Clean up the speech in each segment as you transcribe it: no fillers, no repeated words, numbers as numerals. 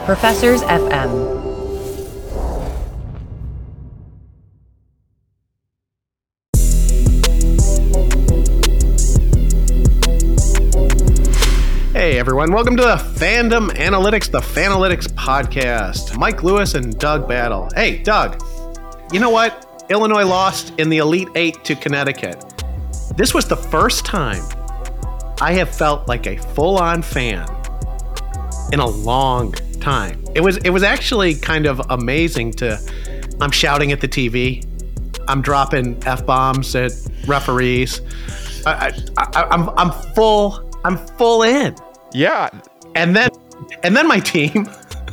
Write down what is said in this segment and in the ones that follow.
Professors FM. Hey everyone, welcome to the Fandom Analytics, the Fanalytics podcast. Mike Lewis and Doug Battle. Hey, Doug, you know what? Illinois lost in the Elite Eight to Connecticut. This was the first time I have felt like a full-on fan in a long time. It was actually kind of amazing I'm shouting at the TV. I'm dropping F-bombs at referees. I'm full in. Yeah. And then my team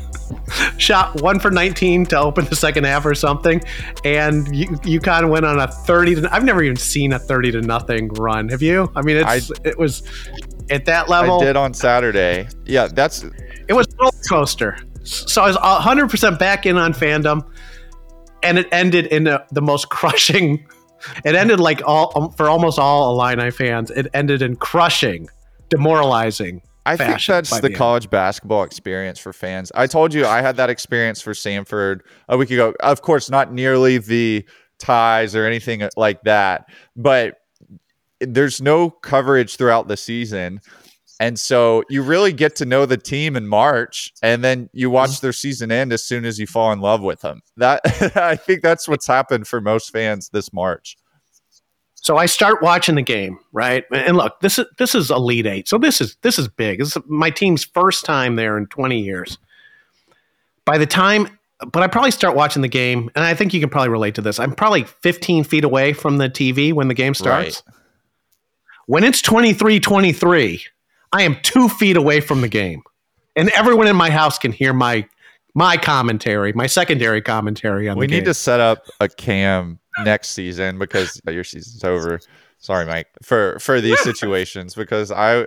shot 1 for 19 to open the second half or something, and UConn went on a 30 to. I've never even seen a 30-0 run. Have you? I mean, it was at that level. I did on Saturday. Yeah, it was a roller coaster. So I was 100% back in on fandom, and it ended in the most crushing. It ended like for almost all Illini fans. It ended in crushing, demoralizing. I think that's the college basketball experience for fans. I told you I had that experience for Samford a week ago. Of course, not nearly the ties or anything like that, but there's no coverage throughout the season. And so you really get to know the team in March, and then you watch their season end as soon as you fall in love with them. I think that's what's happened for most fans this March. So I start watching the game, right? And look, this is Elite Eight, so this is big. This is my team's first time there in 20 years. But I probably start watching the game, and I think you can probably relate to this. I'm probably 15 feet away from the TV when the game starts. Right. When it's 23-23, I am 2 feet away from the game, and everyone in my house can hear my commentary, my secondary commentary on the game. We need to set up a cam next season because your season's over. Sorry, Mike, for these situations, because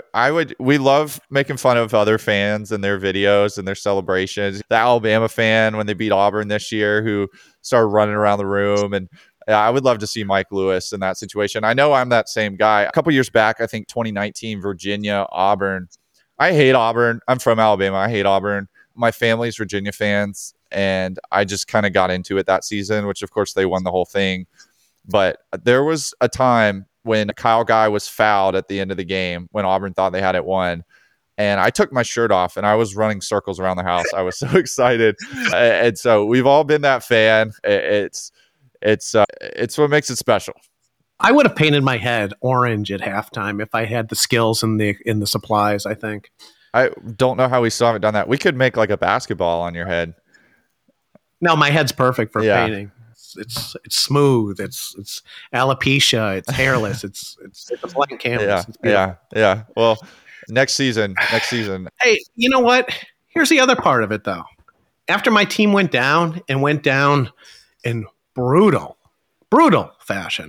we love making fun of other fans and their videos and their celebrations. The Alabama fan when they beat Auburn this year who started running around the room, and I would love to see Mike Lewis in that situation. I know I'm that same guy. A couple years back, I think 2019, Virginia, Auburn. I hate Auburn. I'm from Alabama. I hate Auburn. My family's Virginia fans, and I just kind of got into it that season, which of course they won the whole thing. But there was a time when Kyle Guy was fouled at the end of the game when Auburn thought they had it won. And I took my shirt off and I was running circles around the house. I was so excited. And so we've all been that fan. It's what makes it special. I would have painted my head orange at halftime if I had the skills and the supplies, I think. I don't know how we still haven't done that. We could make like a basketball on your head. No, my head's perfect for painting. It's smooth. It's alopecia. It's hairless. it's a blank canvas. Yeah. Well, next season. Hey, you know what? Here's the other part of it, though. After my team went down in brutal fashion,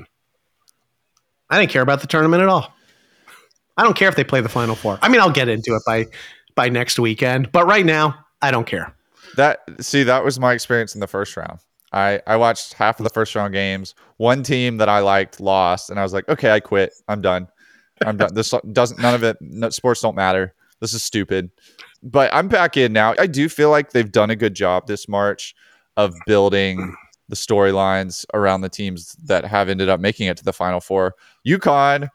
I didn't care about the tournament at all. I don't care if they play the Final Four. I mean, I'll get into it by next weekend, but right now, I don't care. That was my experience in the first round. I watched half of the first round games. One team that I liked lost, and I was like, okay, I quit. I'm done. This doesn't. None of it. Sports don't matter. This is stupid. But I'm back in now. I do feel like they've done a good job this March of building the storylines around the teams that have ended up making it to the Final Four. UConn,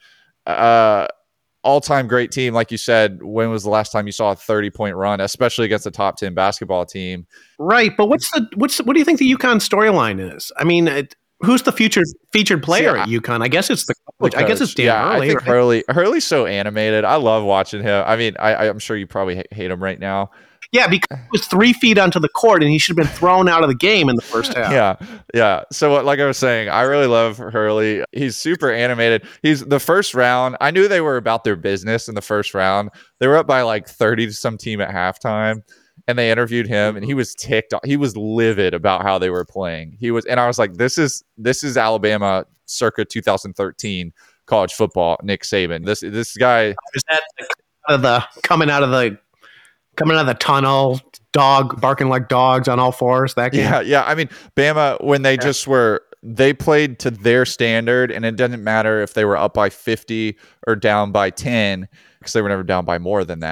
all-time great team. Like you said, when was the last time you saw a 30-point run, especially against a top 10 basketball team? Right, but what do you think the UConn storyline is? I mean, who's the featured player at UConn? I guess it's I guess it's Dan Hurley. I think Hurley's so animated. I love watching him. I mean, I'm sure you probably hate him right now. Yeah, because he was 3 feet onto the court, and he should have been thrown out of the game in the first half. Yeah. So, like I was saying, I really love Hurley. He's super animated. He's the first round. I knew they were about their business in the first round. They were up by like 30 to some team at halftime, and they interviewed him, and he was ticked off. He was livid about how they were playing. And I was like, this is Alabama circa 2013 college football. Nick Saban. This guy is that coming out of the tunnel, dog barking like dogs on all fours. That game. Yeah. I mean, Bama, when they played to their standard, and it didn't matter if they were up by 50 or down by 10, because they were never down by more than that.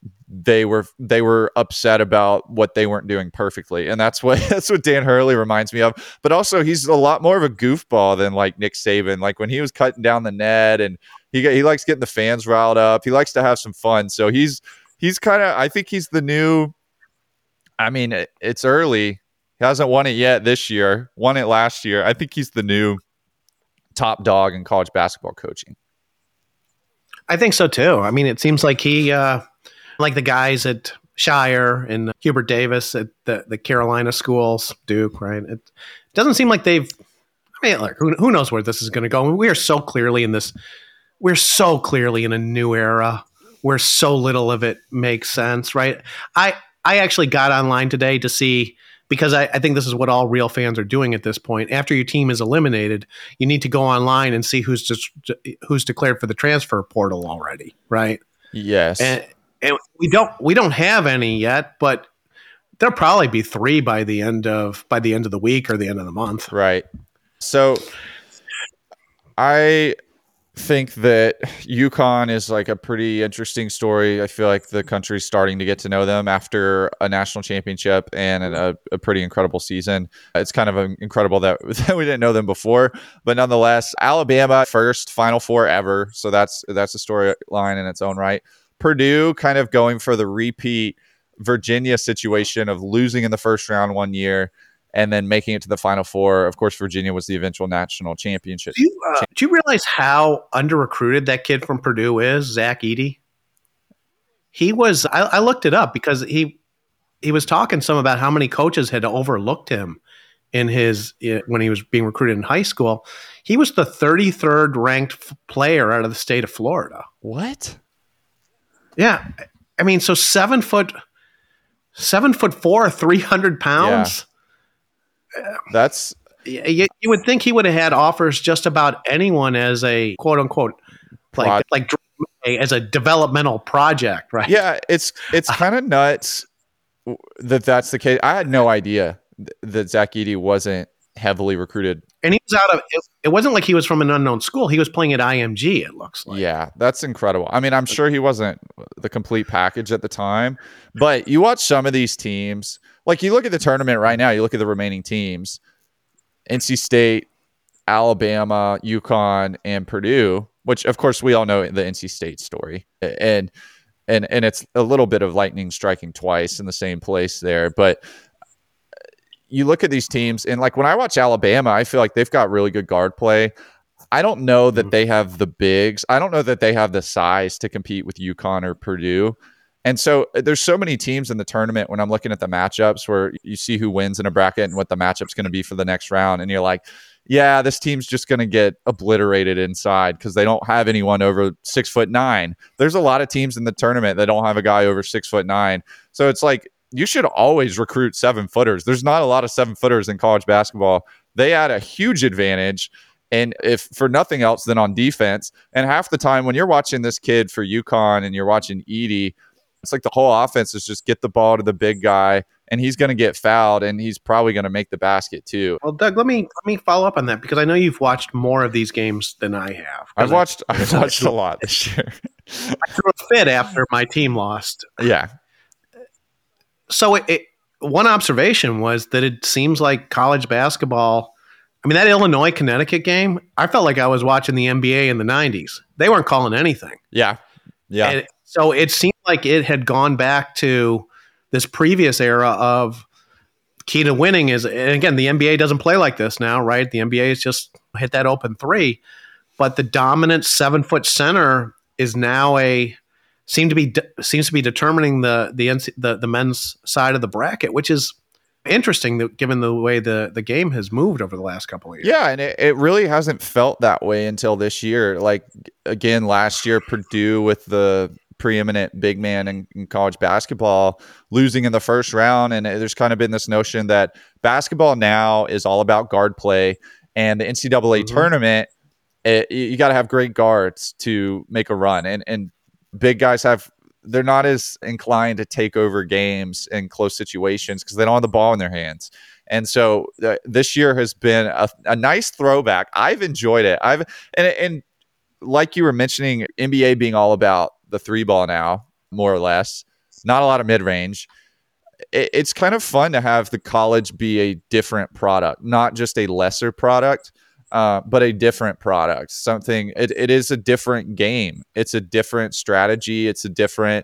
they were upset about what they weren't doing perfectly, and that's what Dan Hurley reminds me of. But also, he's a lot more of a goofball than like Nick Saban. Like when he was cutting down the net, and he likes getting the fans riled up. He likes to have some fun. So he's kind of, I think he's the new. I mean, it's early. He hasn't won it yet this year. Won it last year. I think he's the new top dog in college basketball coaching. I think so too. I mean, it seems like he, like the guys at Shire and Hubert Davis at the Carolina schools, Duke, right? It doesn't seem like they've. I mean, like who knows where this is going to go? We are so clearly in this. We're so clearly in a new era where so little of it makes sense, right? I actually got online today to see, because I think this is what all real fans are doing at this point. After your team is eliminated, you need to go online and see who's declared for the transfer portal already, right? Yes. And we don't have any yet, but there'll probably be 3 by the end of the week or the end of the month. Right. So I think that UConn is like a pretty interesting story. I feel like the country's starting to get to know them after a national championship and a pretty incredible season. It's kind of incredible that we didn't know them before, but nonetheless, Alabama first Final Four ever. So that's a storyline in its own right. Purdue kind of going for the repeat Virginia situation of losing in the first round one year and then making it to the Final Four. Of course, Virginia was the eventual national championship. Do you realize how under-recruited that kid from Purdue is, Zach Edey? He was. I looked it up because he was talking some about how many coaches had overlooked him when he was being recruited in high school. He was the 33rd ranked player out of the state of Florida. What? Yeah, I mean, so 7'4", 300 pounds. Yeah. That's you would think he would have had offers just about anyone as a quote unquote like as a developmental project, right? Yeah, it's kind of nuts that's the case. I had no idea that Zach Edey wasn't heavily recruited, and he was out of. It wasn't like he was from an unknown school. He was playing at IMG. It looks like. Yeah, that's incredible. I mean, I'm sure he wasn't the complete package at the time, but you watch some of these teams. Like you look at the tournament right now, you look at the remaining teams, NC State, Alabama, UConn, and Purdue, which of course we all know the NC State story. And it's a little bit of lightning striking twice in the same place there. But you look at these teams and like when I watch Alabama, I feel like they've got really good guard play. I don't know that they have the bigs. I don't know that they have the size to compete with UConn or Purdue. And so there's so many teams in the tournament when I'm looking at the matchups where you see who wins in a bracket and what the matchup's going to be for the next round. And you're like, yeah, this team's just going to get obliterated inside because they don't have anyone over 6'9". There's a lot of teams in the tournament that don't have a guy over 6'9". So it's like, you should always recruit 7-footers. There's not a lot of 7-footers in college basketball. They add a huge advantage. And if for nothing else than on defense, and half the time when you're watching this kid for UConn and you're watching Edey, it's like the whole offense is just get the ball to the big guy, and he's going to get fouled, and he's probably going to make the basket too. Well, Doug, let me follow up on that because I know you've watched more of these games than I have. I've watched a lot this year. I threw a fit after my team lost. Yeah. So one observation was that it seems like college basketball. I mean, that Illinois-Connecticut game, I felt like I was watching the NBA in the 90s. They weren't calling anything. Yeah. And so it seemed like it had gone back to this previous era of key to winning is, and again, the NBA doesn't play like this now, right? The NBA is just hit that open three, but the dominant 7-foot center is now seems to be determining the men's side of the bracket, which is interesting given the way the game has moved over the last couple of years. Yeah, and it really hasn't felt that way until this year. Like, again, last year, Purdue with the preeminent big man in college basketball losing in the first round. And there's kind of been this notion that basketball now is all about guard play. And the NCAA tournament, you got to have great guards to make a run. And big guys they're not as inclined to take over games in close situations because they don't have the ball in their hands. And so this year has been a nice throwback. I've enjoyed it. And like you were mentioning, NBA being all about the 3 ball now, more or less. not a lot of mid-range. It's kind of fun to have the college be a different product, not just a lesser product, but a different product. Something it is a different game. It's a different strategy. It's a different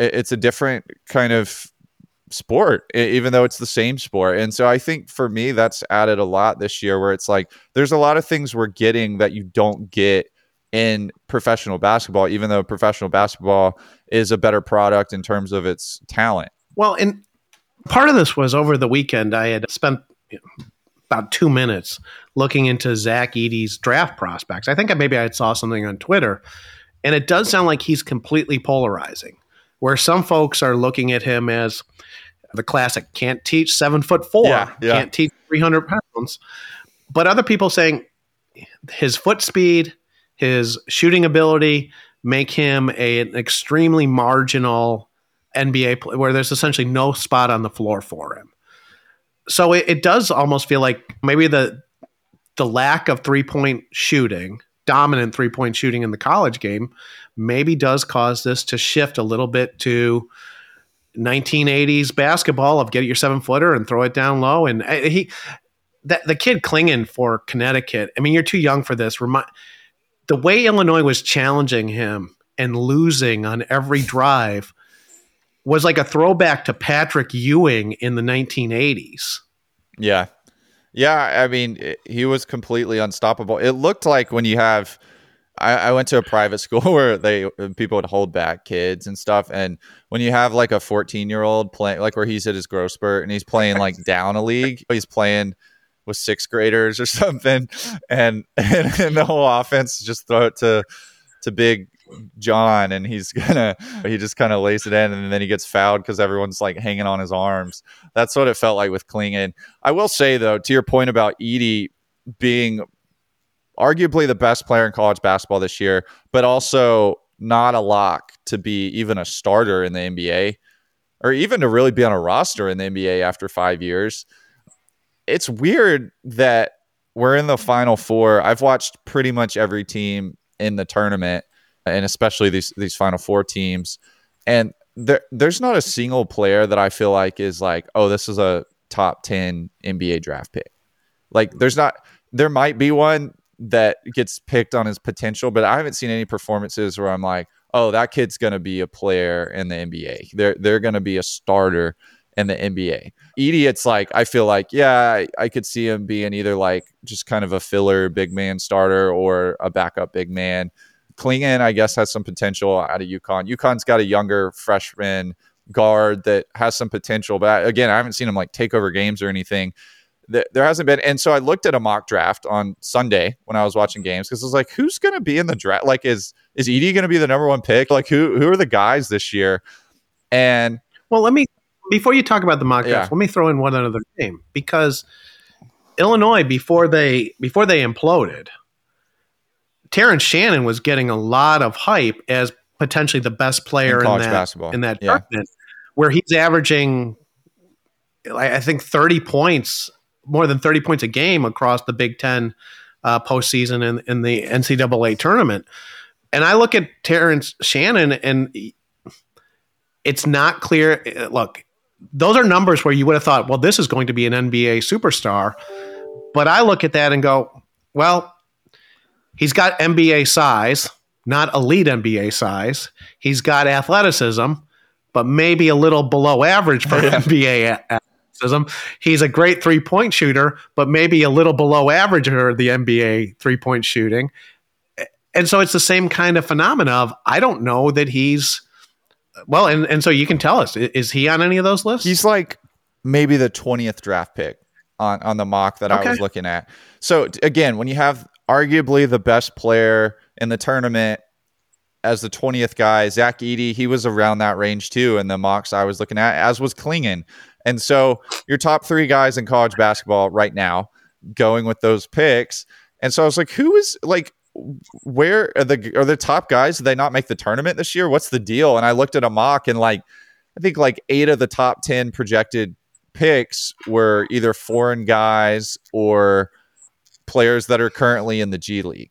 kind of sport, even though it's the same sport. And so I think for me, that's added a lot this year, where it's like there's a lot of things we're getting that you don't get in professional basketball, even though professional basketball is a better product in terms of its talent. Well, and part of this was over the weekend. I had spent about 2 minutes looking into Zach Edey's draft prospects. I think maybe I saw something on Twitter, and it does sound like he's completely polarizing, where some folks are looking at him as the classic can't teach 7'4", can't teach 300 pounds. But other people saying his foot speed, his shooting ability make him an extremely marginal NBA player, where there's essentially no spot on the floor for him. So it does almost feel like maybe the lack of three-point shooting, dominant three-point shooting in the college game, maybe does cause this to shift a little bit to 1980s basketball of get your 7-footer and throw it down low. And the kid Clingan for Connecticut, I mean, you're too young for this. The way Illinois was challenging him and losing on every drive was like a throwback to Patrick Ewing in the 1980s. Yeah. Yeah, I mean, he was completely unstoppable. It looked like when you have I went to a private school where people would hold back kids and stuff. And when you have like a 14-year-old playing, like where he's at his growth spurt and he's playing like down a league, he's playing with sixth graders or something. And the whole offense just throw it to Big John, and he just kind of lays it in, and then he gets fouled because everyone's like hanging on his arms. That's what it felt like with Clingan. I will say though, to your point about Edey being arguably the best player in college basketball this year, but also not a lock to be even a starter in the NBA, or even to really be on a roster in the NBA after 5 years. It's weird that we're in the Final Four. I've watched pretty much every team in the tournament, and especially these Final Four teams. And there's not a single player that I feel like is like, oh, this is a top 10 NBA draft pick. Like there might be one that gets picked on his potential, but I haven't seen any performances where I'm like, oh, that kid's going to be a player in the NBA. They're going to be a starter in the NBA. Edey, it's like, I feel like, yeah, I could see him being either like just kind of a filler big man starter or a backup big man. Clingan, I guess, has some potential out of UConn. UConn's got a younger freshman guard that has some potential, but again, I haven't seen him like take over games or anything. There hasn't been. And so I looked at a mock draft on Sunday when I was watching games, because I was like, who's going to be in the draft? Like, is Edey going to be the number one pick? Like, who are the guys this year? And well, before you talk about the mock draft, let me throw in one other name, because Illinois, before they imploded, Terrence Shannon was getting a lot of hype as potentially the best player in that tournament, where he's averaging, I think, 30 points, more than 30 points a game across the Big Ten postseason in the NCAA tournament. And I look at Terrence Shannon, and it's not clear. Look, those are numbers where you would have thought, well, this is going to be an NBA superstar. But I look at that and go, well, he's got NBA size, not elite NBA size. He's got athleticism, but maybe a little below average for NBA athleticism. He's a great three-point shooter, but maybe a little below average for the NBA three-point shooting. And so it's the same kind of phenomena of, I don't know that he's well, and so you can tell us, is he on any of those lists? He's like maybe the 20th draft pick on the mock that I was looking at. So again, when you have arguably the best player in the tournament as the 20th guy, Zach Edey, he was around that range too in the mocks I was looking at, as was Clingan. And so your top three guys in college basketball right now going with those picks. And so I was like, who is like, where are the top guys? Did they not make the tournament this year? What's the deal? And I looked at a mock, and like, I think like 8 of the top 10 projected picks were either foreign guys or players that are currently in the G League.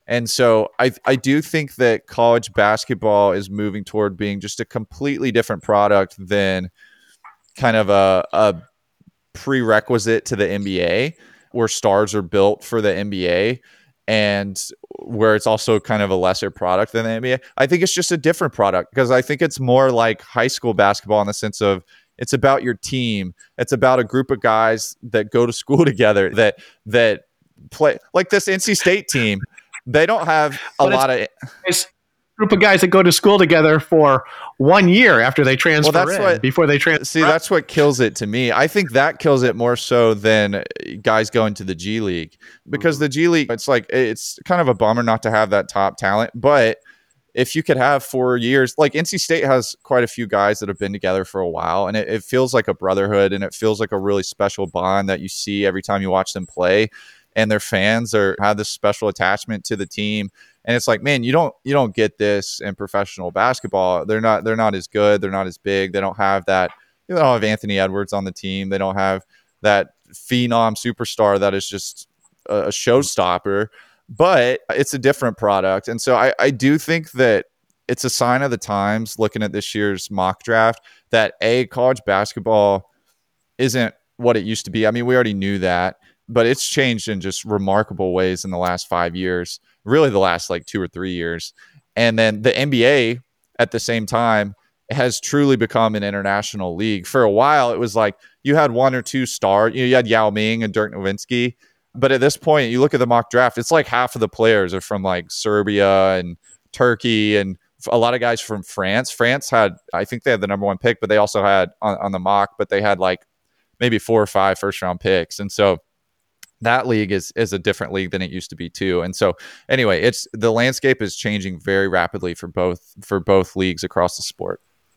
And so I do think that college basketball is moving toward being just a completely different product than kind of a prerequisite to the NBA, where stars are built for the NBA and where it's also kind of a lesser product than the NBA. I think it's just a different product because I think it's more like high school basketball in the sense of it's about your team. It's about a group of guys that go to school together that play like this NC State team. They don't have a lot of group of guys that go to school together for 1 year after they transfer before they transfer. See, that's what kills it to me. I think that kills it more so than guys going to the G League, because the G League, it's kind of a bummer not to have that top talent. But if you could have 4 years, like NC State has quite a few guys that have been together for a while, and it feels like a brotherhood, and it feels like a really special bond that you see every time you watch them play. And their fans have this special attachment to the team. And it's like, man, you don't get this in professional basketball. They're not as good. They're not as big. They don't have that. They don't have Anthony Edwards on the team. They don't have that phenom superstar that is just a showstopper. But it's a different product. And so I do think that it's a sign of the times, looking at this year's mock draft, that college basketball isn't what it used to be. I mean, we already knew that, but it's changed in just remarkable ways in the last 5 years, really the last like 2 or 3 years. And then the NBA at the same time has truly become an international league. For a while, it was like you had 1 or 2 stars. You had Yao Ming and Dirk Nowitzki. But at this point, you look at the mock draft, it's like half of the players are from like Serbia and Turkey and a lot of guys from France. France had, I think they had the number 1 pick, but they also had on the mock, but they had like maybe 4 or 5 first-round picks. And so that league is a different league than it used to be too. And so anyway, the landscape is changing very rapidly for both leagues across the sport.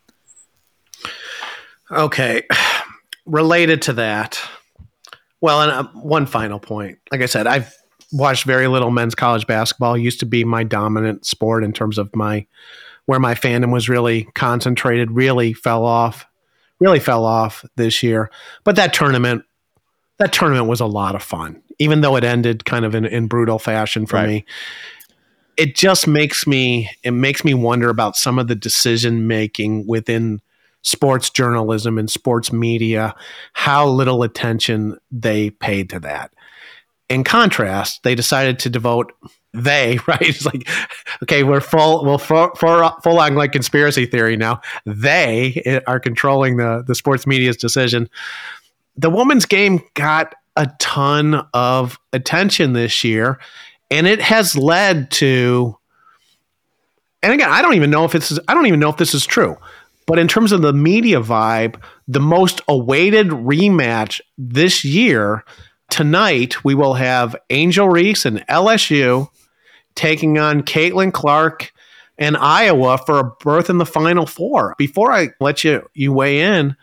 Okay. Related to that. Well, and one final point. Like I said, I've watched very little men's college basketball. It used to be my dominant sport in terms of where my fandom was really concentrated, really fell off this year. But that tournament was a lot of fun, even though it ended kind of in brutal fashion for me. It just makes me wonder about some of the decision making within sports journalism and sports media, how little attention they paid to that. In contrast, they decided to devote right? It's like, okay, we're full on like conspiracy theory now. They are controlling the sports media's decision. The women's game got a ton of attention this year, and it has led to, and again, I don't even know if this is true, but in terms of the media vibe, the most awaited rematch this year, tonight we will have Angel Reese and LSU taking on Caitlin Clark and Iowa for a berth in the Final Four. Before I let you weigh in,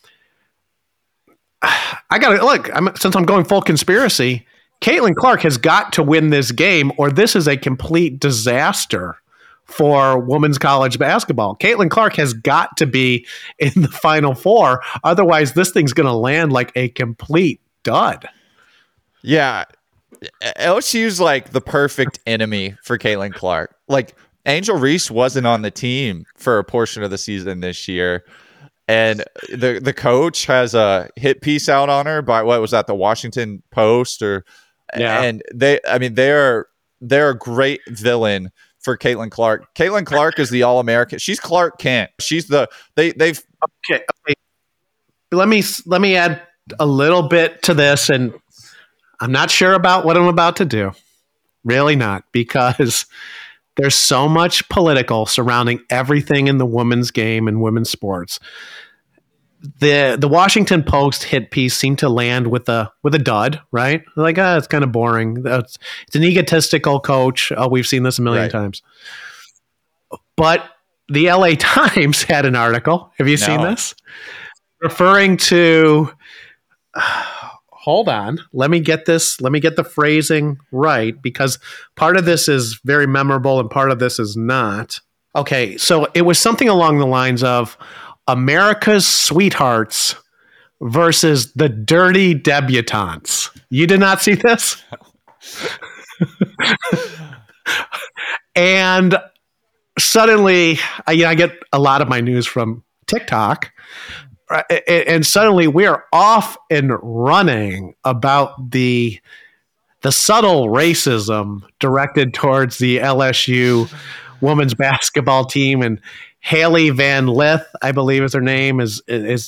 I got to look. Since I'm going full conspiracy, Caitlin Clark has got to win this game, or this is a complete disaster for women's college basketball. Caitlin Clark has got to be in the Final Four. Otherwise, this thing's going to land like a complete dud. Yeah. LSU's like the perfect enemy for Caitlin Clark. Like, Angel Reese wasn't on the team for a portion of the season this year. And the coach has a hit piece out on her by, what was that, the Washington Post? And they're a great villain for Caitlin Clark. Caitlin Clark is the All-American. She's Clark Kent. She's they've okay. Let me add a little bit to this, and I'm not sure about what I'm about to do. Really not, because there's so much political surrounding everything in the women's game and women's sports. The Washington Post hit piece seemed to land with a dud, right? Like, it's kind of boring. It's an egotistical coach. Oh, we've seen this a million times. But the LA Times had an article. Have you seen this? Referring to, hold on, let me get the phrasing right, because part of this is very memorable and part of this is not. Okay, so it was something along the lines of America's sweethearts versus the dirty debutantes. You did not see this? And suddenly, I get a lot of my news from TikTok. And suddenly we're off and running about the subtle racism directed towards the LSU women's basketball team, and Haley Van Lith, I believe is her name, is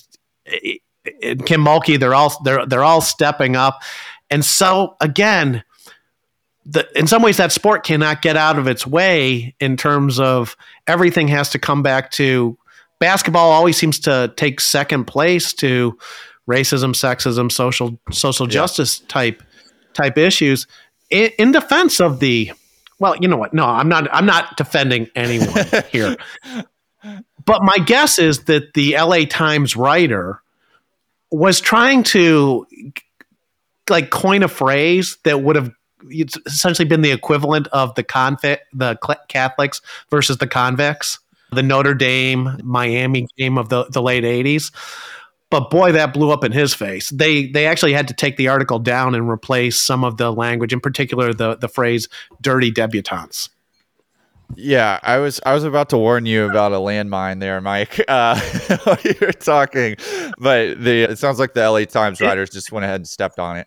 Kim Mulkey. They're all stepping up, and so again, in some ways that sport cannot get out of its way in terms of everything has to come back to basketball. Always seems to take second place to racism, sexism, social justice type issues in defense of the, well, you know what? No, I'm not defending anyone here. But my guess is that the LA Times writer was trying to like coin a phrase that would have essentially been the equivalent of the Catholics versus the convicts, the Notre Dame Miami game of the late 80s. But boy, that blew up in his face. They actually had to take the article down and replace some of the language, in particular the phrase "dirty debutantes." Yeah, I was about to warn you about a landmine there, Mike. While you were talking, but it sounds like the LA Times writers just went ahead and stepped on it.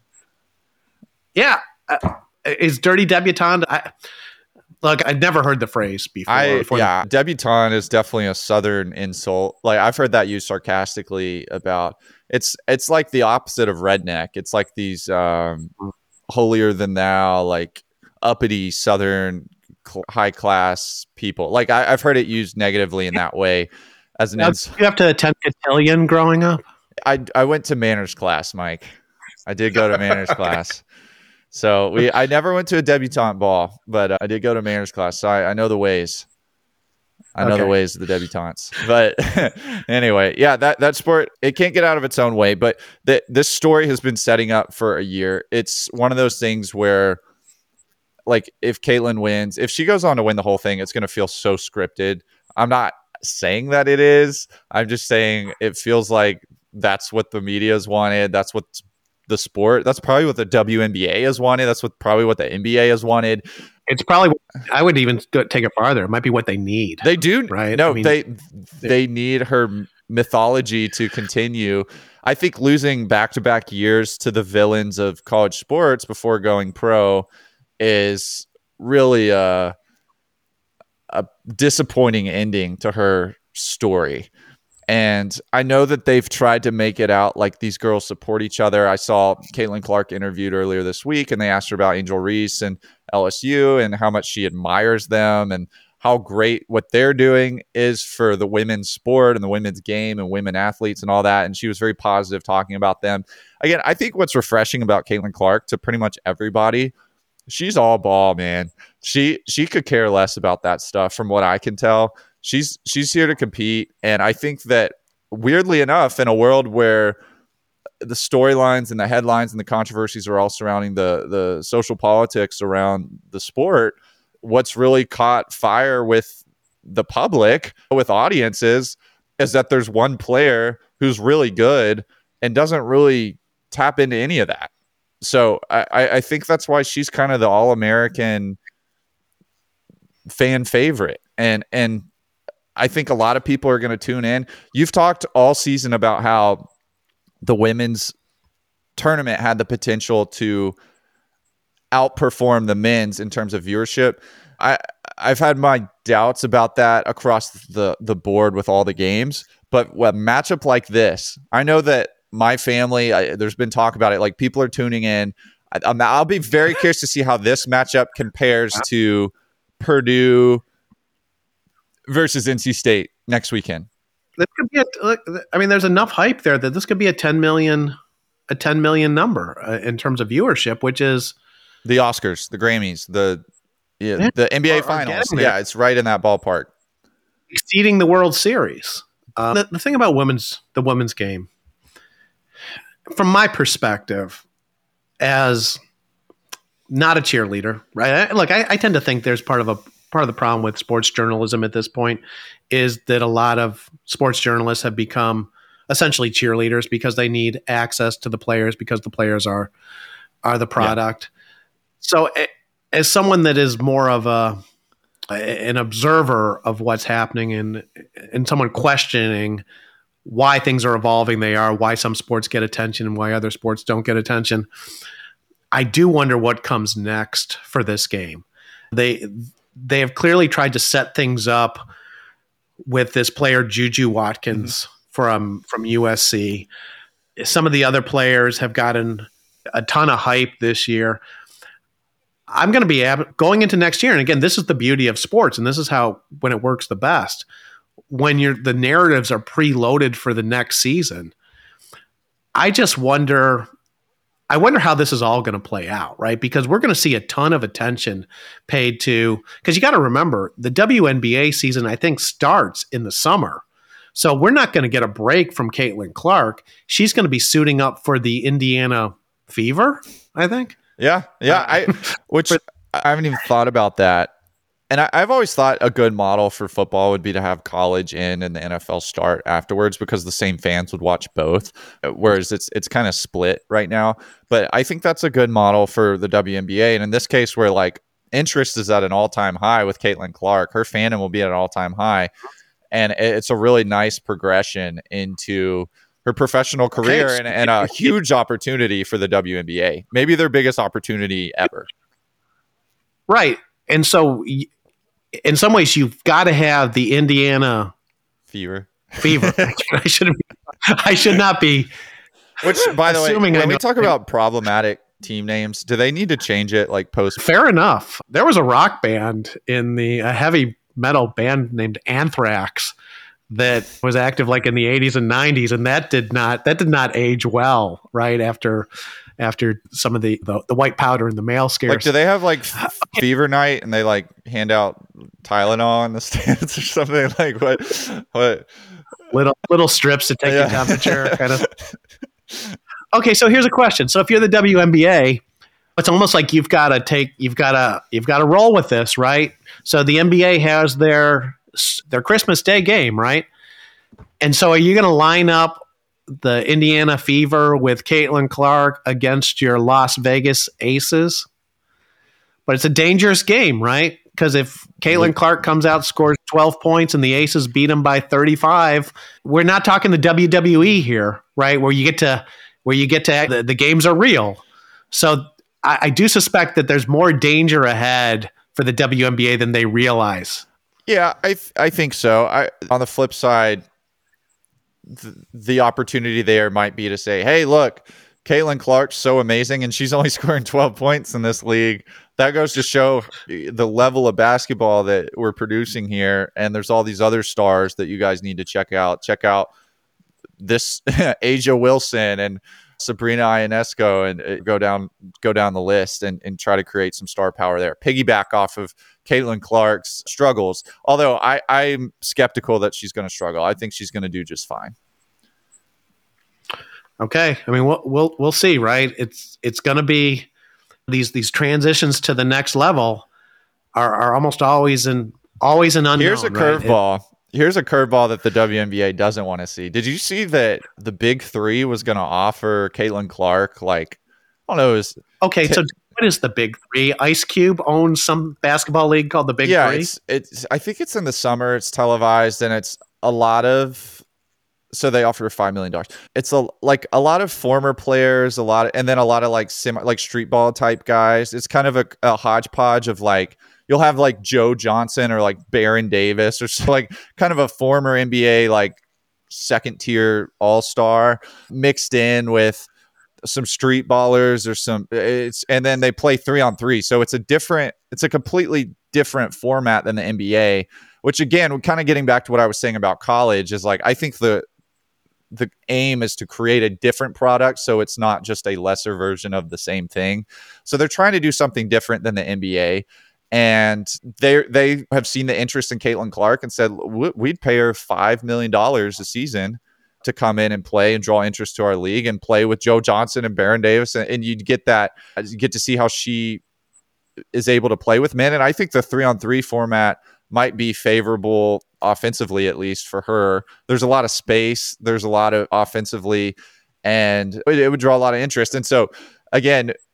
Yeah, is "dirty debutante"? Look, I'd never heard the phrase before. Yeah, debutante is definitely a Southern insult. Like I've heard that used sarcastically about. It's like the opposite of redneck. It's like these holier than thou, like uppity Southern high class people. Like I've heard it used negatively in that way as an insult. You have to attend cotillion growing up? I went to manners class, Mike. I did go to manners class. So I never went to a debutante ball, but I did go to manners class. So I know the ways. I know the ways of the debutantes. But anyway, yeah, that sport, it can't get out of its own way. But this story has been setting up for a year. It's one of those things where, like, if Caitlin wins, if she goes on to win the whole thing, it's going to feel so scripted. I'm not saying that it is. I'm just saying it feels like that's what the media's wanted. That's what the sport. That's probably what the WNBA has wanted. That's probably what the NBA has wanted. It's probably, I would even take it farther. It might be what they need. They do, right? No, I mean, they need her mythology to continue. I think losing back-to-back years to the villains of college sports before going pro is really a disappointing ending to her story. And I know that they've tried to make it out like these girls support each other. I saw Caitlin Clark interviewed earlier this week, and they asked her about Angel Reese and LSU and how much she admires them and how great what they're doing is for the women's sport and the women's game and women athletes and all that. And she was very positive talking about them. Again, I think what's refreshing about Caitlin Clark to pretty much everybody, she's all ball, man. She could care less about that stuff from what I can tell. She's here to compete, and I think that weirdly enough, in a world where the storylines and the headlines and the controversies are all surrounding the social politics around the sport, what's really caught fire with the public, with audiences, is that there's one player who's really good and doesn't really tap into any of that. So I think that's why she's kind of the all-American fan favorite, and I think a lot of people are going to tune in. You've talked all season about how the women's tournament had the potential to outperform the men's in terms of viewership. I've had my doubts about that across the board with all the games, but a matchup like this, I know that my family, there's been talk about it. Like, people are tuning in. I'll be very curious to see how this matchup compares to Purdue versus NC State next weekend. This could be there's enough hype there that this could be a 10 million number in terms of viewership, which is the Oscars, the Grammys, the NBA Finals. Yeah, it's right in that ballpark, exceeding the World Series. The thing about the women's game, from my perspective, as not a cheerleader, right? Look, I tend to think there's part of the problem with sports journalism at this point is that a lot of sports journalists have become essentially cheerleaders because they need access to the players because the players are the product. Yeah. So as someone that is more of an observer of what's happening and someone questioning why things are evolving they are, why some sports get attention and why other sports don't get attention, I do wonder what comes next for this game. They have clearly tried to set things up with this player Juju Watkins from USC. Some of the other players have gotten a ton of hype this year. I'm going to be going into next year, and again, this is the beauty of sports, and this is how when it works the best. When the narratives are preloaded for the next season, I wonder how this is all going to play out, right? Because we're going to see a ton of attention paid to, because you got to remember the WNBA season, I think, starts in the summer. So we're not going to get a break from Caitlin Clark. She's going to be suiting up for the Indiana Fever, I think. Yeah. I haven't even thought about that. And I've always thought a good model for football would be to have college in and the NFL start afterwards, because the same fans would watch both, whereas it's kind of split right now. But I think that's a good model for the WNBA. And in this case, where like interest is at an all-time high with Caitlin Clark, her fandom will be at an all-time high. And it's a really nice progression into her professional career and a huge opportunity for the WNBA. Maybe their biggest opportunity ever. Right. And so in some ways, you've got to have the Indiana Fever. I should not be. Which, by the way, when we talk about problematic team names, do they need to change it like post? Fair enough. There was a rock band a heavy metal band named Anthrax that was active like in the 80s and 90s, and that did not age well, right after some of the white powder and the male scares. Like, do they have like fever night and they like hand out Tylenol in the stands or something? Like what? Little strips to take the temperature, kind of. Okay, so here's a question. So if you're the WNBA, it's almost like you've got to roll with this, right? So the NBA has their Christmas Day game, right? And so are you going to line up the Indiana Fever with Caitlin Clark against your Las Vegas Aces? But it's a dangerous game, right? Because if Caitlin Clark comes out, scores 12 points, and the Aces beat them by 35, we're not talking the WWE here, right? Where you get to the games are real. So I do suspect that there's more danger ahead for the WNBA than they realize. Yeah, I think so. On the flip side, the opportunity there might be to say, hey, look, Caitlin Clark's so amazing, and she's only scoring 12 points in this league. That goes to show the level of basketball that we're producing here, and there's all these other stars that you guys need to check out. Check out this Asia Wilson and Sabrina Ionesco, and go down the list and try to create some star power there. Piggyback off of Caitlin Clark's struggles, although I'm skeptical that she's going to struggle. I think she's going to do just fine. Okay, I mean we'll see, right? It's going to be these transitions to the next level are almost always an unknown. Here's a curveball. Right? Here's a curveball that the WNBA doesn't want to see. Did you see that the Big Three was going to offer Caitlin Clark, like, I don't know, so what is the Big Three? Ice Cube owns some basketball league called the Big Three? It's I think it's in the summer, it's televised, and it's a lot of, so they offer $5 million. It's a lot of former players, and then a lot of like street ball type guys. It's kind of a hodgepodge of like, you'll have like Joe Johnson or like Baron Davis or so, like kind of a former NBA like second tier all-star mixed in with some street ballers or and then they play 3-on-3. So it's a completely different format than the NBA, which again, kind of getting back to what I was saying about college is like, I think the aim is to create a different product. So it's not just a lesser version of the same thing. So they're trying to do something different than the NBA. And they have seen the interest in Caitlin Clark and said, we'd pay her $5 million a season to come in and play and draw interest to our league and play with Joe Johnson and Baron Davis. And you get to see how she is able to play with men. And I think the 3-on-3 format might be favorable offensively, at least for her. There's a lot of space. There's a lot of offensively, and it would draw a lot of interest. And so again,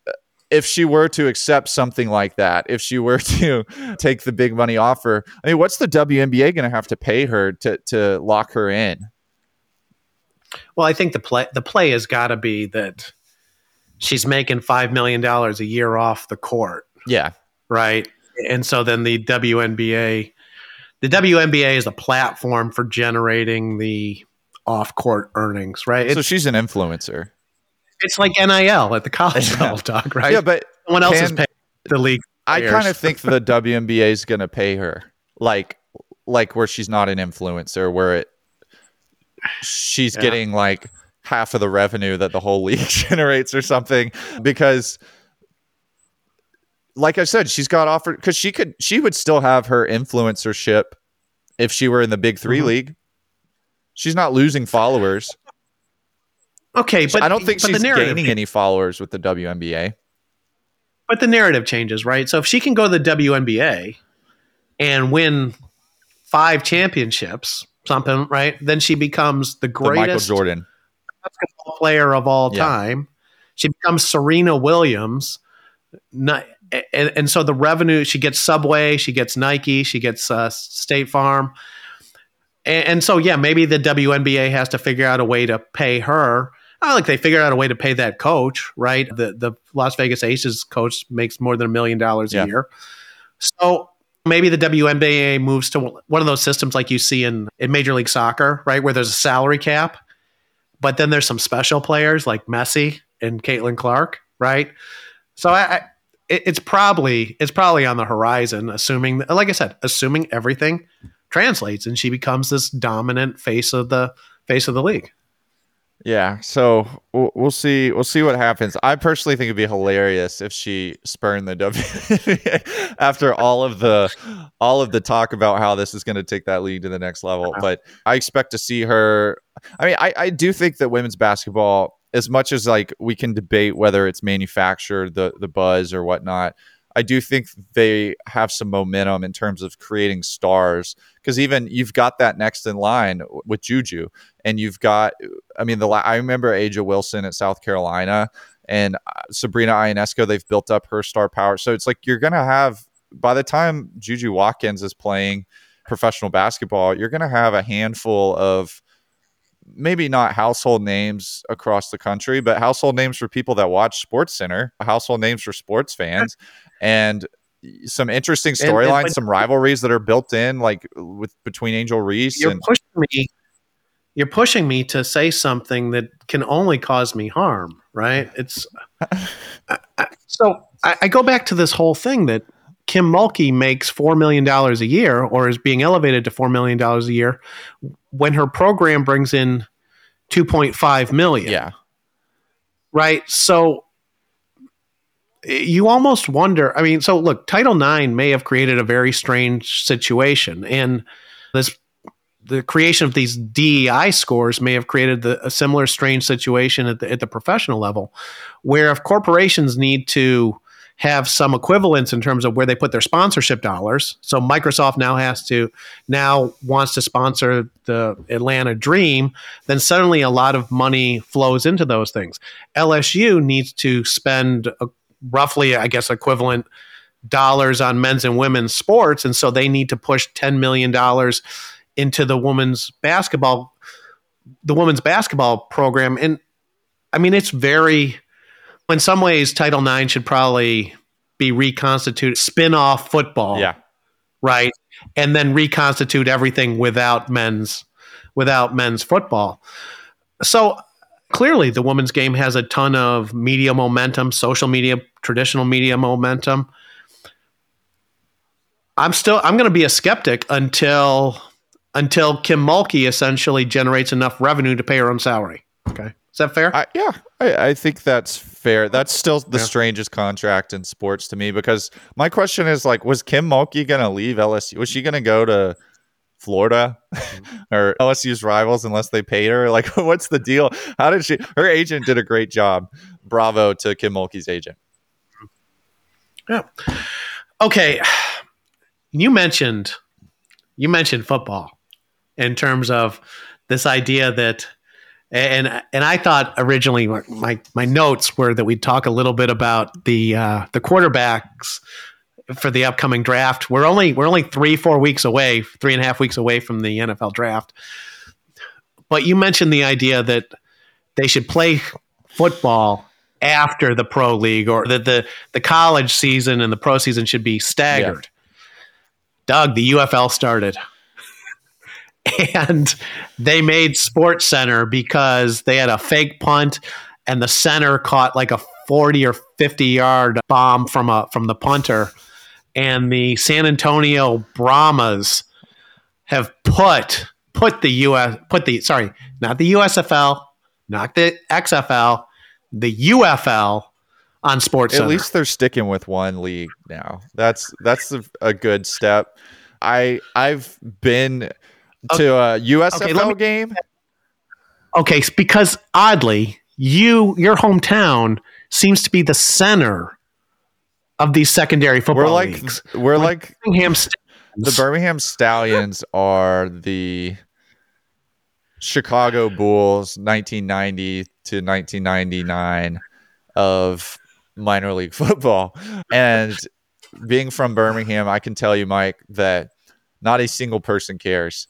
if she were to accept something like that, if she were to take the big money offer, I mean, what's the WNBA going to have to pay her to lock her in? Well, I think the play has got to be that she's making $5 million a year off the court. Yeah. Right. And so then the WNBA is a platform for generating the off-court earnings, right? So she's an influencer. It's like NIL at the college level, Doug, right? Yeah, but someone else is paying the league I players. kind of think the WNBA is going to pay her like where she's not an influencer, where she's getting like half of the revenue that the whole league generates or something, because like I said, she's got offered, because she would still have her influencership if she were in the Big 3 league. She's not losing followers. Okay, but I don't think she's gaining changes. any followers with the WNBA. But the narrative changes, right? So if she can go to the WNBA and win 5 championships, something, right? Then she becomes the greatest Michael Jordan basketball player of all time. She becomes Serena Williams. And so the revenue, she gets Subway, she gets Nike, she gets State Farm. And so, yeah, maybe the WNBA has to figure out a way to pay her. I think they figured out a way to pay that coach, right? The Las Vegas Aces coach makes more than $1 million a year. So maybe the WNBA moves to one of those systems like you see in Major League Soccer, right? Where there's a salary cap, but then there's some special players like Messi and Caitlin Clark, right? So it's probably on the horizon, assuming, like I said, assuming everything translates and she becomes this dominant face of the league. Yeah, so we'll see what happens. I personally think it'd be hilarious if she spurned the WNBA after all of the talk about how this is going to take that league to the next level. But I expect to see her. I mean, I do think that women's basketball, as much as like we can debate whether it's manufactured, the buzz or whatnot, I do think they have some momentum in terms of creating stars, because even you've got that next in line with Juju, and you've got, I mean, I remember Aja Wilson at South Carolina and Sabrina Ionesco. They've built up her star power. So it's like you're going to have, by the time Juju Watkins is playing professional basketball, you're going to have a handful of maybe not household names across the country, but household names for people that watch SportsCenter, household names for sports fans, and some interesting storylines, some rivalries that are built in, like between Angel Reese. You're pushing me to say something that can only cause me harm, right? It's so I go back to this whole thing that Kim Mulkey makes $4 million a year, or is being elevated to $4 million a year, when her program brings in $2.5 million. Yeah. Right. So you almost wonder. I mean, so look, Title IX may have created a very strange situation, and the creation of these DEI scores may have created a similar strange situation at the professional level, where if corporations need to have some equivalence in terms of where they put their sponsorship dollars. So Microsoft now wants to sponsor the Atlanta Dream, then suddenly a lot of money flows into those things. LSU needs to spend roughly, I guess, equivalent dollars on men's and women's sports. And so they need to push $10 million into the women's basketball program. And I mean, it's in some ways, Title IX should probably be reconstituted, spin off football, right, and then reconstitute everything without men's football. So clearly, the women's game has a ton of media momentum, social media, traditional media momentum. I'm going to be a skeptic until Kim Mulkey essentially generates enough revenue to pay her own salary. Okay. Is that fair? I think that's fair. That's still the strangest contract in sports to me, because my question is, like, was Kim Mulkey going to leave LSU? Was she going to go to Florida or LSU's rivals unless they paid her? Like, what's the deal? How did her agent did a great job. Bravo to Kim Mulkey's agent. Yeah. Okay. You mentioned football in terms of this idea that And I thought originally my notes were that we'd talk a little bit about the quarterbacks for the upcoming draft. We're only 3-4 weeks away, 3.5 weeks away from the NFL draft. But you mentioned the idea that they should play football after the pro league, or that the college season and the pro season should be staggered. Yeah. Doug, the UFL started. And they made Sports Center because they had a fake punt and the center caught like a 40 or 50 yard bomb from the punter. And the San Antonio Brahmas have put not the USFL, not the XFL, the UFL on Sports Center. At least they're sticking with one league now. That's a good step. I've been to a USFL game. Okay, because oddly, your hometown seems to be the center of these secondary football leagues. We're like the Birmingham Stallions are the Chicago Bulls 1990 to 1999 of minor league football. And being from Birmingham, I can tell you, Mike, that not a single person cares.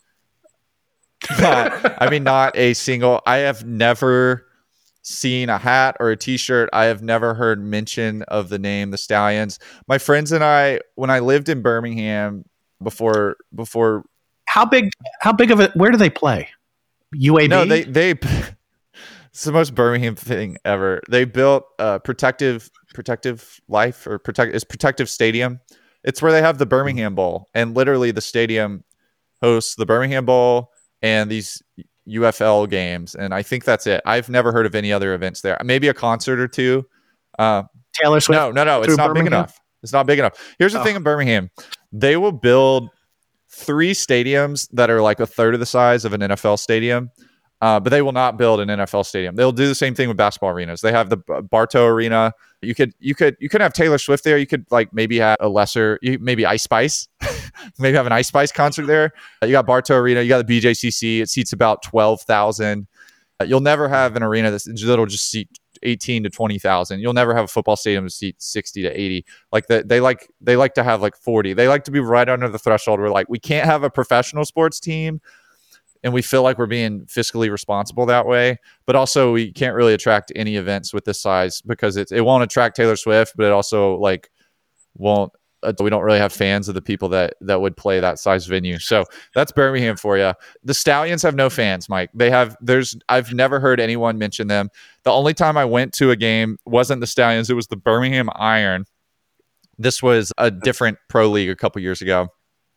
Not a single. I have never seen a hat or a t-shirt. I have never heard mention of the name the Stallions. My friends and I, when I lived in Birmingham before how big of it, where do they play? UAB? No, they it's the most Birmingham thing ever. They built Protective Life, or Protective Stadium. It's where they have the Birmingham Bowl, and literally the stadium hosts the Birmingham Bowl and these UFL games, and I think that's it. I've never heard of any other events there. Maybe a concert or two. Taylor Swift? No. It's not big enough. It's not big enough. Here's the thing in Birmingham. They will build 3 stadiums that are like a third of the size of an NFL stadium, but they will not build an NFL stadium. They'll do the same thing with basketball arenas. They have the Bartow Arena. You could have Taylor Swift there. You could maybe have maybe Ice Spice. Maybe have an Ice Spice concert there. You got Bartow Arena. You got the BJCC. It seats about 12,000. You'll never have an arena that'll just seat 18 to 20,000. You'll never have a football stadium to seat 60 to 80. Like they like to have 40. They like to be right under the threshold where we can't have a professional sports team, and we feel like we're being fiscally responsible that way. But also, we can't really attract any events with this size because it won't attract Taylor Swift, but it also won't. We don't really have fans of the people that would play that size venue. So that's Birmingham for you. The Stallions have no fans, Mike. I've never heard anyone mention them. The only time I went to a game wasn't the Stallions. It was the Birmingham Iron. This was a different pro league a couple years ago.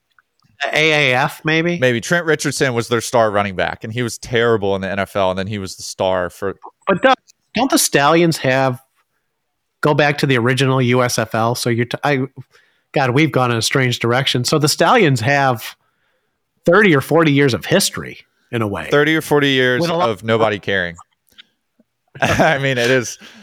AAF, maybe? Maybe. Trent Richardson was their star running back, and he was terrible in the NFL, and then he was the star for... But don't the Stallions go back to the original USFL? So God, we've gone in a strange direction. So the Stallions have 30 or 40 years of history in a way. 30 or 40 years of nobody caring. I mean, it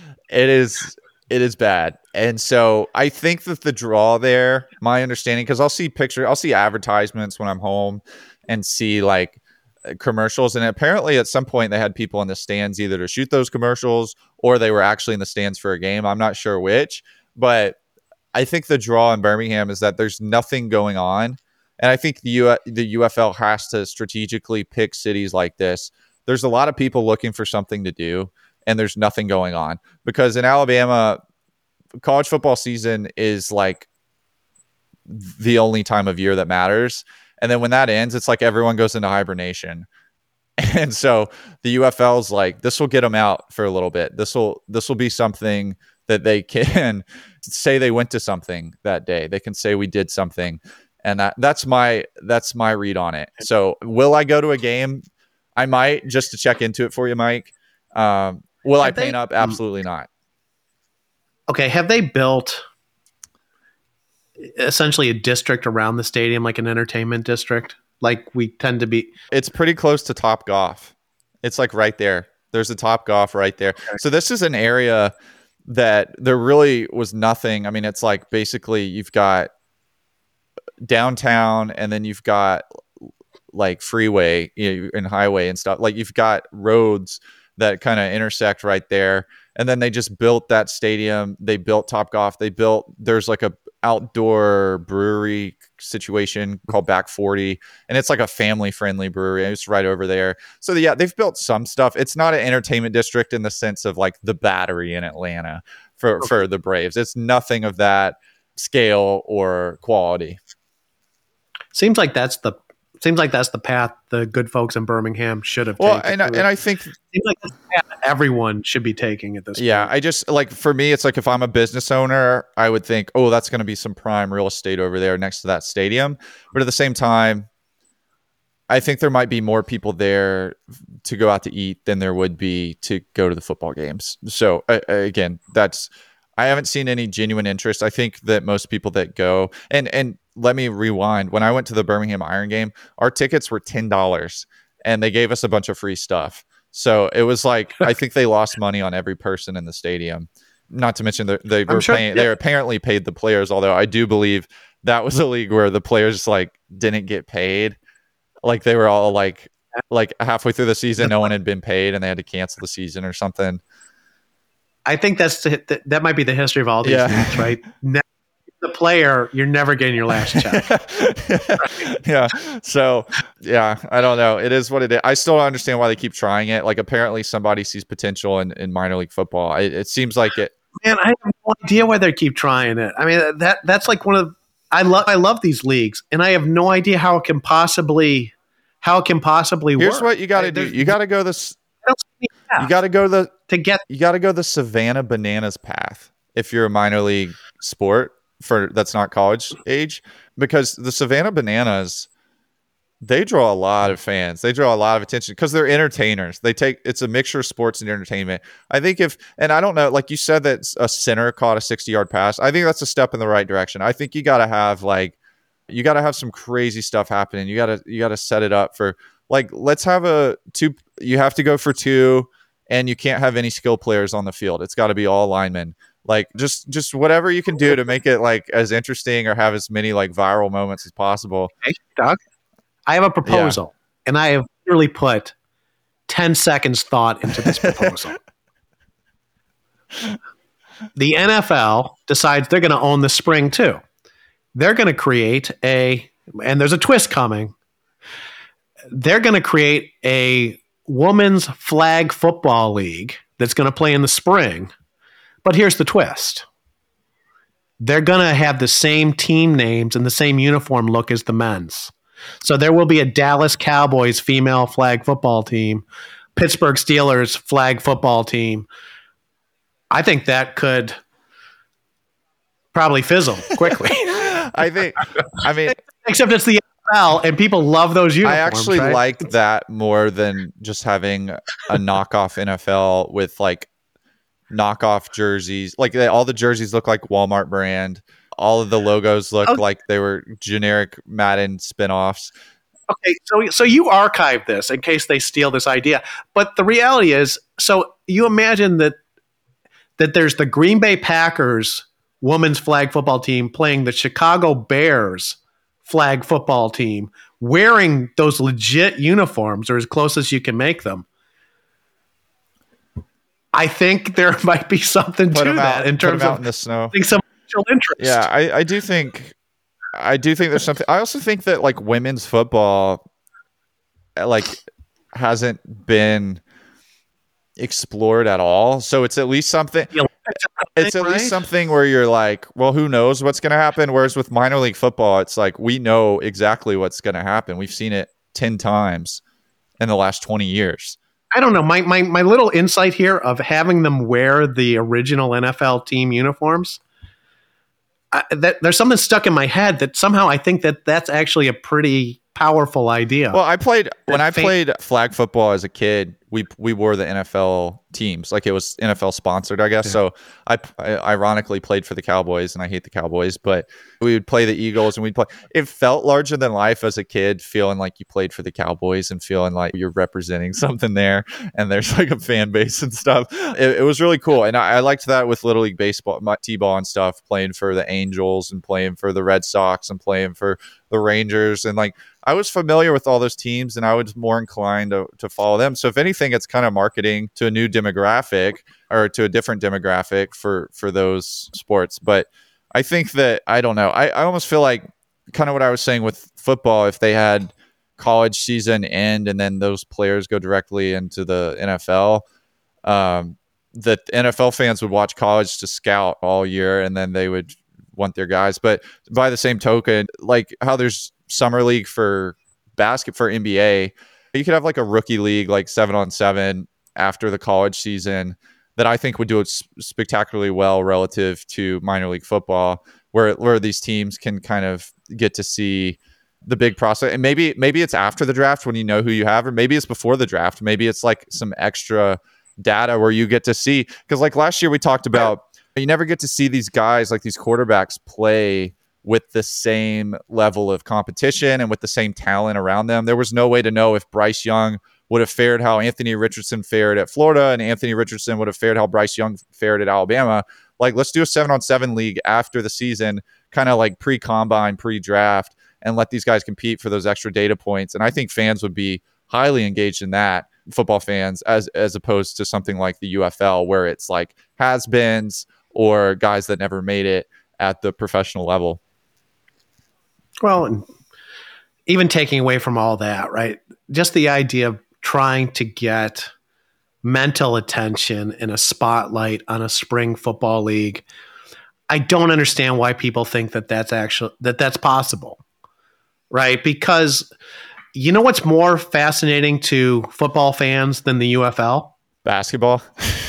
is bad. And so I think that the draw there, my understanding, because I'll see advertisements when I'm home and see commercials. And apparently at some point they had people in the stands either to shoot those commercials or they were actually in the stands for a game. I'm not sure which, but I think the draw in Birmingham is that there's nothing going on. And I think the UFL has to strategically pick cities like this. There's a lot of people looking for something to do, and there's nothing going on. Because in Alabama, college football season is the only time of year that matters. And then when that ends, it's everyone goes into hibernation. And so the UFL's this will get them out for a little bit. This will be something that they can say they went to something that day. They can say we did something. And that's my read on it. So will I go to a game? I might, just to check into it for you, Mike. Will I paint up? Absolutely not. Okay. Have they built essentially a district around the stadium, like an entertainment district? Like we tend to be. It's pretty close to Top Golf. It's right there. There's a Top Golf right there. Okay. So this is an area that there really was nothing. I mean, it's basically you've got downtown and then you've got like freeway and highway and stuff. Like you've got roads that kind of intersect right there. And then they just built that stadium. They built Topgolf. There's like a outdoor brewery situation called Back 40. And it's like a family friendly brewery. It's right over there. So yeah, they've built some stuff. It's not an entertainment district in the sense of like the Battery in Atlanta for the Braves. It's nothing of that scale or quality. Seems like that's the path the good folks in Birmingham should have taken. And I think seems like that's the path everyone should be taking at this point. Yeah, I just like, for me, it's like if I'm a business owner, I would think, oh, that's going to be some prime real estate over there next to that stadium. But at the same time, I think there might be more people there to go out to eat than there would be to go to the football games. So again, I haven't seen any genuine interest. I think that most people that go, and let me rewind. When I went to the Birmingham Iron game, our tickets were $10 and they gave us a bunch of free stuff. So it was like, I think they lost money on every person in the stadium. Not to mention they apparently paid the players. Although I do believe that was a league where the players like didn't get paid. Like they were all like halfway through the season, no one had been paid and they had to cancel the season or something. I think that might be the history of all these leagues, right? The player, you're never getting your last check. Yeah. So, yeah, I don't know. It is what it is. I still don't understand why they keep trying it. Like, apparently somebody sees potential in minor league football. It seems like it. Man, I have no idea why they keep trying it. I mean, that's like one of I love these leagues, and I have no idea how it can possibly work. Here's what you got to do. You got to go this. You got to go the Savannah Bananas path if you're a minor league sport that's not college age, because the Savannah Bananas, they draw a lot of fans. They draw a lot of attention because they're entertainers. It's a mixture of sports and entertainment. I think and I don't know, like you said that a center caught a 60-yard pass. I think that's a step in the right direction. I think you got to have some crazy stuff happening. You got to set it up for like, let's have you have to go for two, and you can't have any skill players on the field. It's got to be all linemen. Like just whatever you can do to make it like as interesting or have as many like viral moments as possible. Hey, Doug, I have a proposal, and I have literally put 10 seconds thought into this proposal. The NFL decides they're going to own the spring too. They're going to create and there's a twist coming. They're going to create a women's flag football league that's going to play in the spring. But here's the twist. They're going to have the same team names and the same uniform look as the men's. So there will be a Dallas Cowboys female flag football team, Pittsburgh Steelers flag football team. I think that could probably fizzle quickly. Except it's the NFL and people love those uniforms. I actually like that more than just having a knockoff NFL with like knockoff jerseys. Like all the jerseys look like Walmart brand. All of the logos look like they were generic Madden spinoffs. Okay, so you archive this in case they steal this idea. But the reality is, so you imagine that there's the Green Bay Packers women's flag football team playing the Chicago Bears flag football team, wearing those legit uniforms, or as close as you can make them. I think there might be something to that in terms of in the snow. Some interest. Yeah, I do think there's something. I also think that like women's football, like hasn't been explored at all. So it's at least something. It's at least something where you're like, well, who knows what's going to happen? Whereas with minor league football, it's like we know exactly what's going to happen. We've seen it 10 times in the last 20 years. I don't know. My little insight here of having them wear the original NFL team uniforms, there's something stuck in my head that somehow I think that's actually a pretty powerful idea. Well, I played flag football as a kid. We wore the NFL teams, like it was NFL sponsored, I guess. Yeah. So I ironically played for the Cowboys, and I hate the Cowboys, but we would play the Eagles, and we'd play. It felt larger than life as a kid, feeling like you played for the Cowboys and feeling like you're representing something there, and there's like a fan base and stuff. It was really cool, and I liked that with Little League baseball, t-ball and stuff, playing for the Angels and playing for the Red Sox and playing for the Rangers, and like I was familiar with all those teams, and I was more inclined to follow them. So if anything, it's kind of marketing to a new demographic or to a different demographic for those sports. But I think that, I don't know. I almost feel like kind of what I was saying with football, if they had college season end and then those players go directly into the NFL, that NFL fans would watch college to scout all year, and then they would want their guys. But by the same token, like how there's summer league for NBA, you could have like a rookie league, like 7-on-7 after the college season, that I think would do it spectacularly well relative to minor league football, where these teams can kind of get to see the big process. And maybe it's after the draft when you know who you have, or maybe it's before the draft. Maybe it's like some extra data where you get to see, because like last year we talked about, you never get to see these guys, like these quarterbacks, play with the same level of competition and with the same talent around them. There was no way to know if Bryce Young would have fared how Anthony Richardson fared at Florida, and Anthony Richardson would have fared how Bryce Young fared at Alabama. Like, let's do a 7-on-7 league after the season, kind of like pre-combine, pre-draft, and let these guys compete for those extra data points. And I think fans would be highly engaged in that, football fans, as opposed to something like the UFL, where it's like has-beens or guys that never made it at the professional level. Well, and even taking away from all that, right? Just the idea of trying to get mental attention in a spotlight on a spring football league. I don't understand why people think that that's possible, right? Because you know what's more fascinating to football fans than the UFL? Basketball.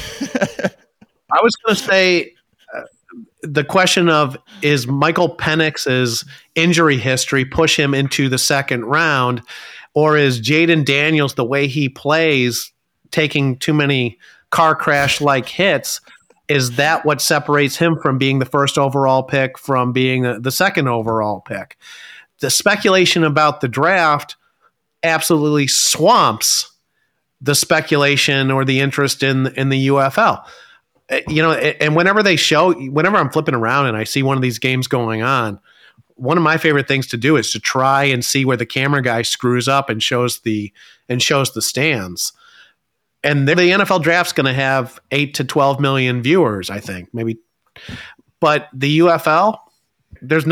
I was going to say the question of, is Michael Penix's injury history push him into the second round, or is Jaden Daniels, the way he plays, taking too many car crash-like hits, is that what separates him from being the first overall pick from being the second overall pick? The speculation about the draft absolutely swamps the speculation or the interest in the UFL. You know, and whenever I'm flipping around and I see one of these games going on, one of my favorite things to do is to try and see where the camera guy screws up and shows the stands. And the NFL draft's going to have 8 to 12 million viewers, I think, maybe. But the UFL, there's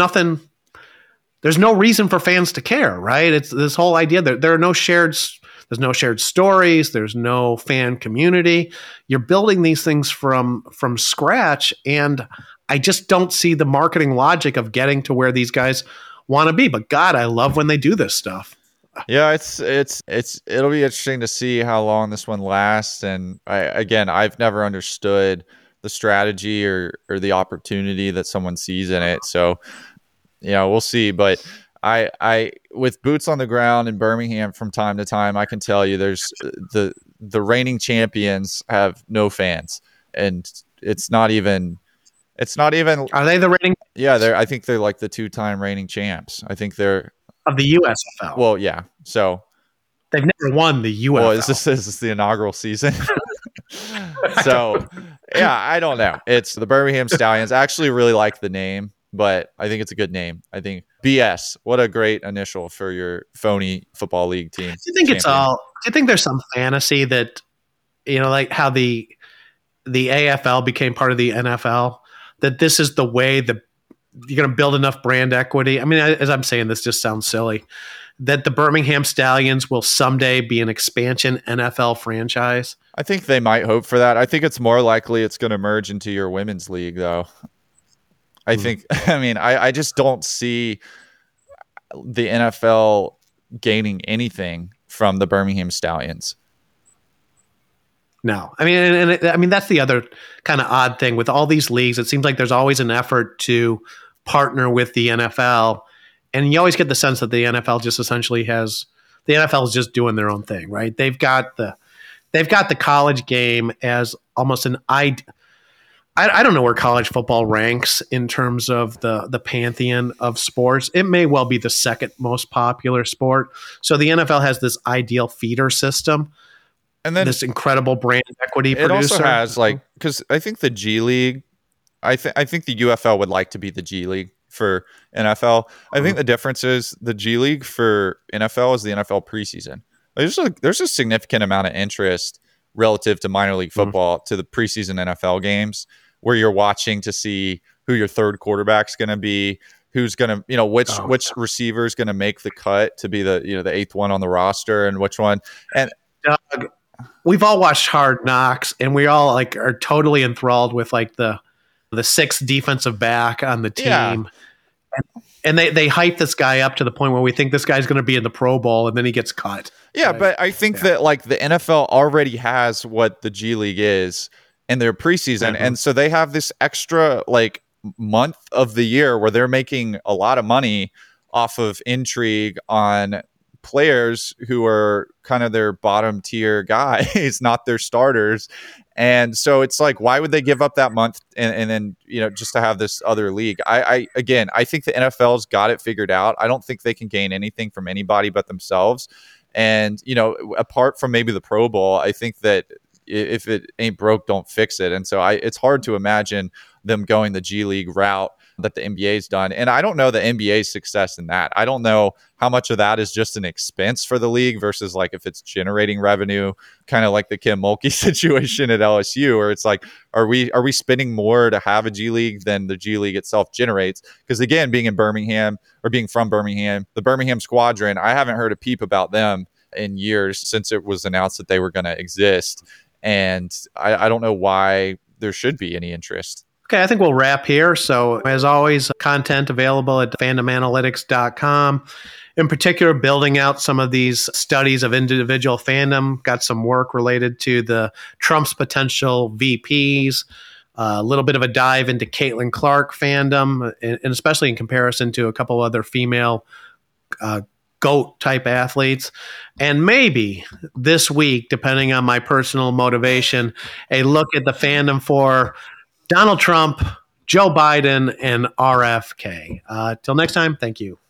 no reason for fans to care, right? It's this whole idea that there's no shared stories, there's no fan community. You're building these things from scratch, and I just don't see the marketing logic of getting to where these guys want to be. But God, I love when they do this stuff. Yeah, it'll be interesting to see how long this one lasts. And I've never understood the strategy or the opportunity that someone sees in it. So, we'll see. But I with boots on the ground in Birmingham from time to time, I can tell you there's the reigning champions have no fans, and it's not even. Are they the reigning? Yeah, I think they're like the 2-time reigning champs. I think they're of the USFL. Well, yeah. So they've never won the UFL. Well, is this the inaugural season? So, yeah, I don't know. It's the Birmingham Stallions. I actually really like the name, but I think it's a good name. I think BS. What a great initial for your phony football league team. Do you think there's some fantasy that, like how the AFL became part of the NFL, that this is the way that you're going to build enough brand equity? I mean, as I'm saying, this just sounds silly, that the Birmingham Stallions will someday be an expansion NFL franchise. I think they might hope for that. I think it's more likely it's going to merge into your women's league, though. I just don't see the NFL gaining anything from the Birmingham Stallions. No, I mean, that's the other kind of odd thing with all these leagues. It seems like there's always an effort to partner with the NFL, and you always get the sense that the NFL just essentially the NFL is just doing their own thing, right? They've got the college game as almost an I don't know where college football ranks in terms of the pantheon of sports. It may well be the second most popular sport. So the NFL has this ideal feeder system. And then this incredible brand equity producer. It also has because I think the G League, I think the UFL would like to be the G League. for NFL. I think the difference is the G League for NFL is the NFL preseason. There's a significant amount of interest relative to minor league football to the preseason NFL games, where you're watching to see who your third quarterback's going to be, who's going to, which receiver is going to make the cut to be the eighth one on the roster, and which one. And Doug, we've all watched Hard Knocks, and we all are totally enthralled with the sixth defensive back on the team. Yeah. And they hype this guy up to the point where we think this guy's going to be in the Pro Bowl, and then he gets cut. Yeah, right? But I think that the NFL already has what the G League is in their preseason, and so they have this extra month of the year where they're making a lot of money off of intrigue on players who are kind of their bottom tier guys, not their starters. And so it's why would they give up that month and then, just to have this other league? I think the NFL's got it figured out. I don't think they can gain anything from anybody but themselves. And, apart from maybe the Pro Bowl, I think that if it ain't broke, don't fix it. And so it's hard to imagine them going the G League route that the NBA's done. And I don't know the NBA's success in that. I don't know how much of that is just an expense for the league versus if it's generating revenue, kind of like the Kim Mulkey situation at LSU, where it's are we spending more to have a G League than the G League itself generates? Because again, being in Birmingham or being from Birmingham, the Birmingham Squadron, I haven't heard a peep about them in years since it was announced that they were going to exist. And I don't know why there should be any interest. Okay, I think we'll wrap here. So as always, content available at fandomanalytics.com. In particular, building out some of these studies of individual fandom. Got some work related to the Trump's potential VPs. A little bit of a dive into Caitlin Clark fandom, and especially in comparison to a couple other female GOAT type athletes. And maybe this week, depending on my personal motivation, a look at the fandom for Donald Trump, Joe Biden, and RFK. Till next time, thank you.